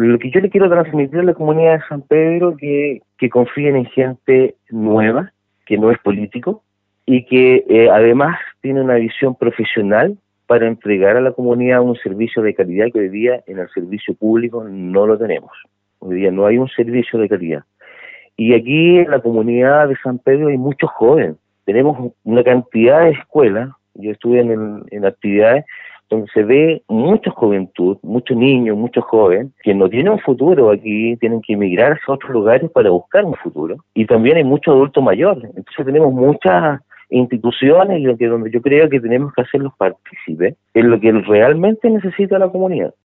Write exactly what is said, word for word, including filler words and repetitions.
Lo que yo le quiero transmitir a la comunidad de San Pedro que que confíen en gente nueva, que no es político y que eh, además tiene una visión profesional para entregar a la comunidad un servicio de calidad que hoy día en el servicio público no lo tenemos. Hoy día no hay un servicio de calidad. Y aquí en la comunidad de San Pedro hay muchos jóvenes. Tenemos una cantidad de escuelas, yo estuve en, el, en actividades donde se ve mucha juventud, muchos niños, muchos jóvenes, que no tienen un futuro aquí, tienen que emigrar a otros lugares para buscar un futuro. Y también hay muchos adultos mayores. Entonces tenemos muchas instituciones y lo que donde yo creo que tenemos que hacerlos partícipes en lo que realmente necesita la comunidad.